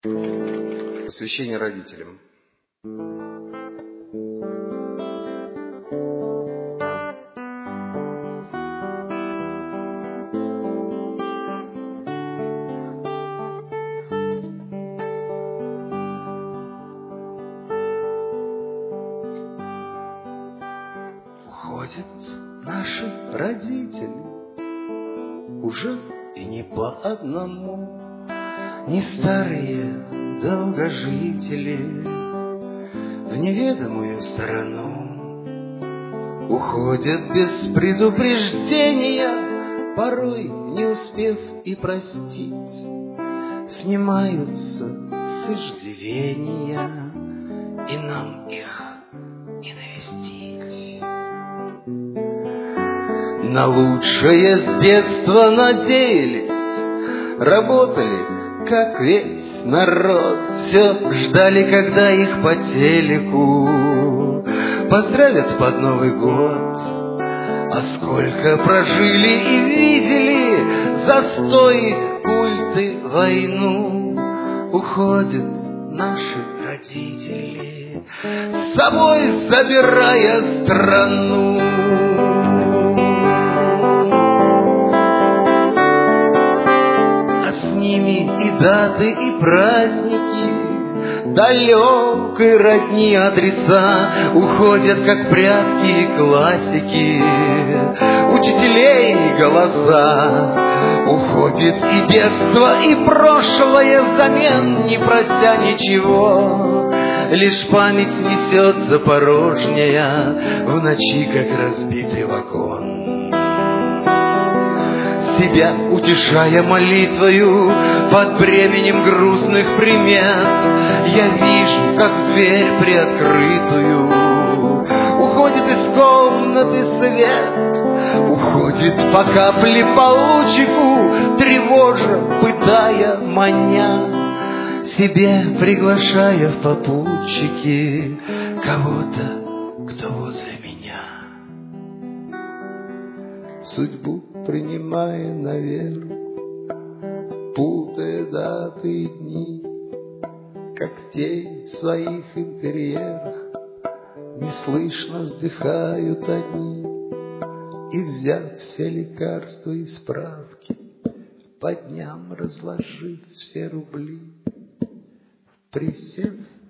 Посвящение родителям. Уходят наши родители уже и не по одному, не старые долгожители в неведомую сторону. Уходят без предупреждения, порой не успев и простить, снимаются с иждивения, и нам их не навестить. На лучшее с детства надеялись, работали, как весь народ, все ждали, когда их по телеку поздравят под Новый год. А сколько прожили и видели застой, культы, войну. Уходят наши родители, с собой забирая страну. И даты, и праздники, далекой родни адреса уходят, как прятки и классики, учителей голоса. Уходит и детство, и прошлое взамен, не прося ничего. Лишь память несется порожняя в ночи, как разбитый вагон. Себя утешая молитвою под бременем грустных примет, я вижу, как в дверь приоткрытую уходит из комнаты свет. Уходит по капле, по лучику, тревожа, пытая, маня, себе приглашая в попутчики кого-то, кто возле меня. Судьбу принимая на веру, путая даты и дни, как тень в своих интерьерах, неслышно вздыхают они. И, взяв все лекарства и справки, по дням разложив все рубли, присев